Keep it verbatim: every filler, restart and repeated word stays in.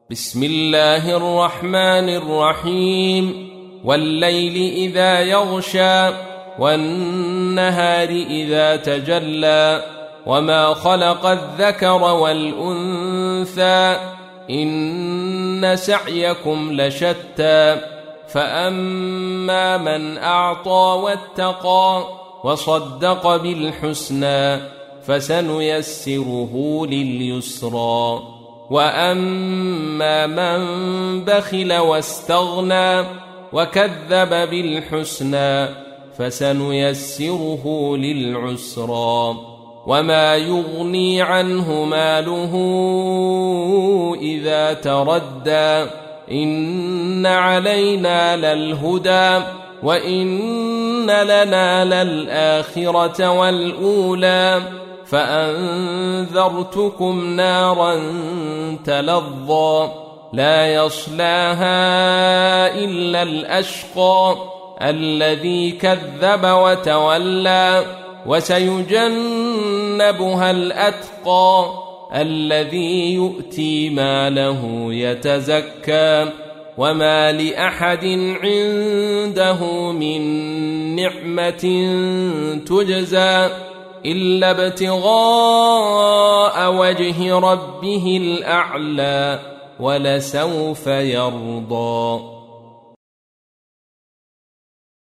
بسم الله الرحمن الرحيم والليل إذا يغشى والنهار إذا تجلى وما خلق الذكر والأنثى إن سعيكم لشتى فأما من أعطى واتقى وصدق بالحسنى فسنيسره لليسرى وأما من بخل واستغنى وكذب بالحسنى فسنيسره للعسرى وما يغني عنه ماله إذا تردى إن علينا للهدى وإن لنا للآخرة والأولى فأنذرتكم نارا تلظى لا يصلاها إلا الأشقى الذي كذب وتولى وسيجنبها الأتقى الذي يؤتي ماله يتزكى وما لأحد عنده من نعمة تجزى إلا ابتغاء وجه ربه الأعلى ولسوف يرضى.